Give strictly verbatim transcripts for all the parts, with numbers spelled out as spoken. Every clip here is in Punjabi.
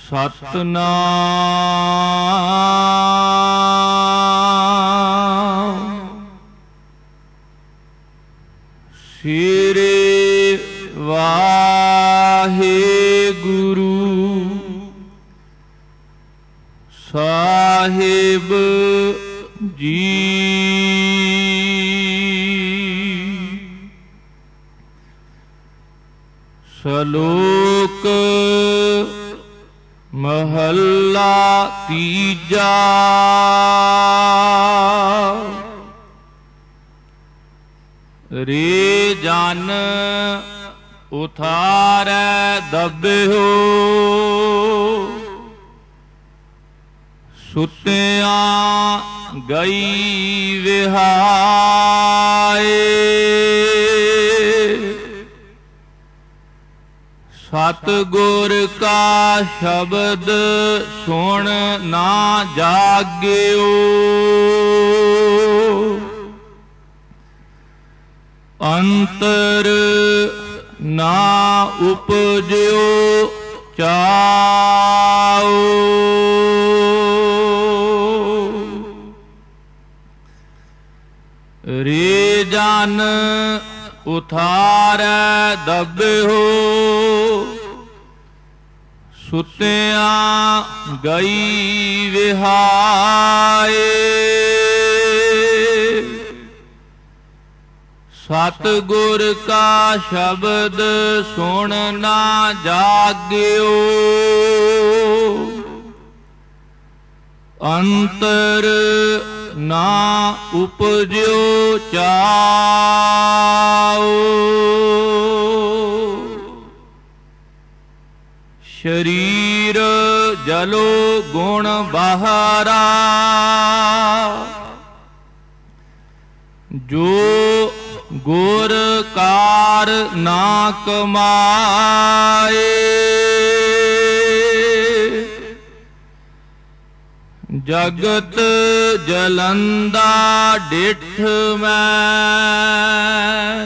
ਸਤਨਾਮ ਸ੍ਰੀ ਵਾਹਿਗੁਰੂ ਸਾਹਿਬ ਜੀ। ਸ਼ਲੋਕ ਮਹੱਲਾ ਤੀਜਾ। ਰੇ ਜਨ ਉਥਾਰੈ ਦਬਿਓ, ਸੁਤਿਆਂ ਗਈ ਵਿਹਾਏ। ਸਤਿਗੁਰ ਕਾ ਸ਼ਬਦ ਸੁਣ ਨਾ ਜਾਗਿਓ, ਅੰਤਰ ਨਾ ਉਪਜਿਓ ਚਾਓ। ਰੇ ਜਨ ਉਥਾਰੈ ਦਬਿਓ, ਸੁਤਿਆਂ ਗਈ ਵਿਹਾਏ। ਸਤਿਗੁਰ ਕਾ ਸ਼ਬਦ ਸੁਣ ਨਾ ਜਾਗਿਓ, ਅੰਤਰ ਨਾ ਉਪਜਿਓ ਚਾਓ। ਸ਼ਰੀਰ ਜਲੋ ਗੁਣ ਬਾਹਰਾ, ਜੋ ਗੁਰ ਕਾਰ ਨਾ ਕਮਾਏ। ਜਗਤ ਜਲੰਦਾ ਡਿਠ ਮੈਂ,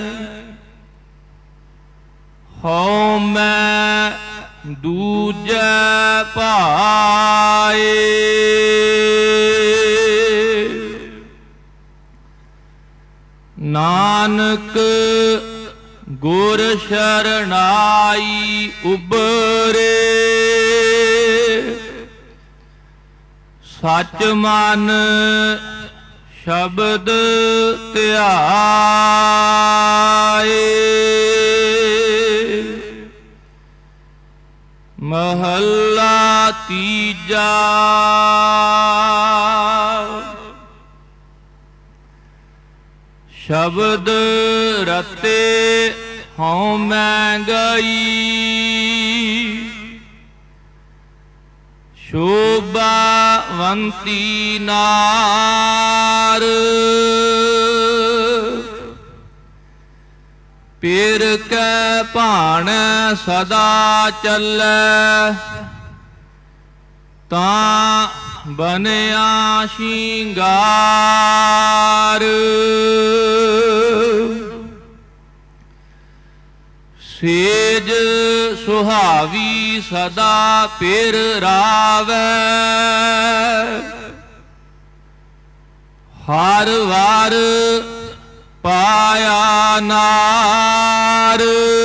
ਹਉ ਮੈਂ ਦੂਜੈ ਭਾਏ। ਨਾਨਕ ਗੁਰ ਸ਼ਰਨਾਈ ਉਬਰੇ, ਸਚ ਮਨ ਸ਼ਬਦ ਧਿਆਏ। ਮਹੱਲਾ ਤੀਜਾ। ਸ਼ਬਦ ਰਤੇ ਹਉ ਮੈਂ ਗਈ, ਸ਼ੋਭਾਵੰਤੀ ਨਾਰ। ਪੇਰ ਕੈ ਭਾਣੈ ਸਦਾ ਚੱਲੈ, ਤਾਂ ਬਨਿਆ ਸ਼ਿੰਗਾਰ। ਸੇਜ ਸੁਹਾਵੀ ਸਦਾ ਪੇਰ ਰਾਵੈ, ਹਰ ਵਾਰ ਪਾਇਆ ਨਾਰ।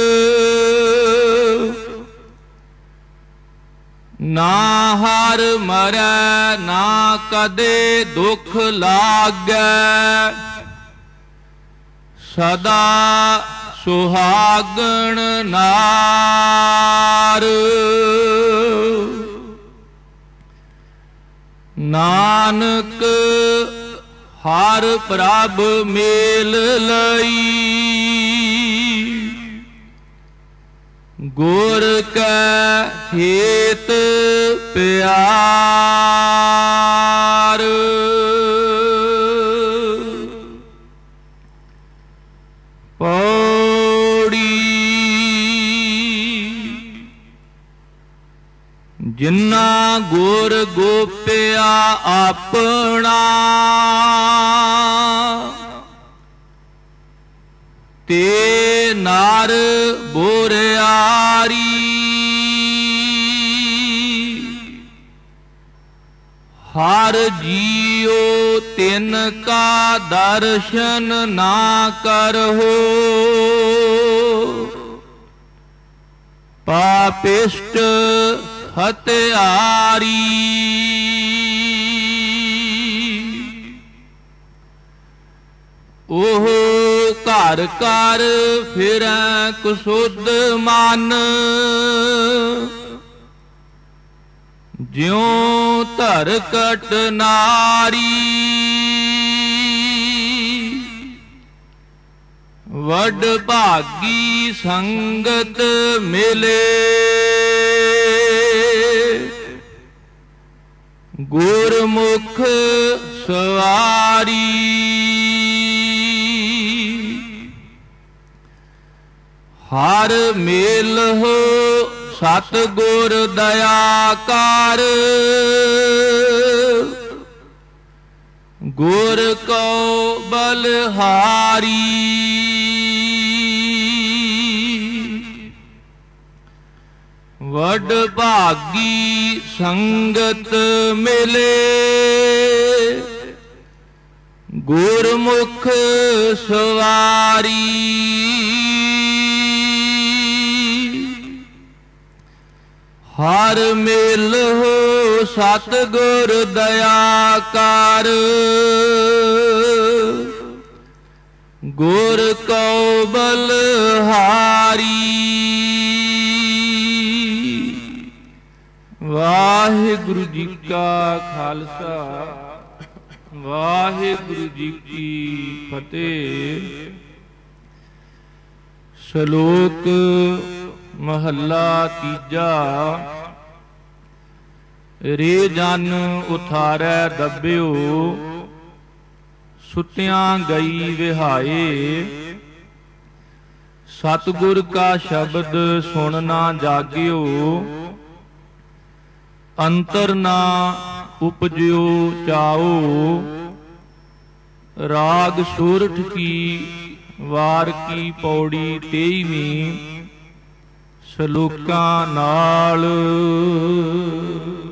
ਨਾ ਹਰ ਮਰੈ ਨਾ ਕਦੇ ਦੁਖ ਲਾਗੈ, ਸਦਾ ਸੁਹਾਗਣ ਨਾਰ। ਨਾਨਕ ਹਰ ਪ੍ਰਭ ਮੇਲ ਲਈ, ਗੁਰ ਕੈ ਹੇਤ ਪਿਆਰ। ਪੌੜੀ। ਜਿਨ੍ਹਾਂ ਗੁਰ ਗੋਪਿਆ ਆਪਣਾ, ਤੇ ਨਰ ਬੁਰਿਆਰੀ। हर जियो तिनका दर्शन ना करहो, पापिष्ट हत्यारी। ओह घर घर फिरै कुसुध मन, ज्यों धरकट नारी। वड भागी संगत मिले, गुरमुख सवारी। हर मेल हो सतगुर दयाकार, गुर को बलहारी। वड भागी संगत मिले, गुरमुख सवारी। हर मेल हो सतगुर दयाकार, गुर को बलहारी। वाहिगुरु जी का खालसा, वाहिगुरु जी की फतेह। श्लोक महला तीजा। रे जन उथारै दब्बियो, सुत्यां गई विहाए। सतगुर का शब्द सुन ना जाग्यो, अंतर ना उपज्यो चाओ। राग सूरठ की वार की पौड़ी तेईवीं। श्लोकां नाल।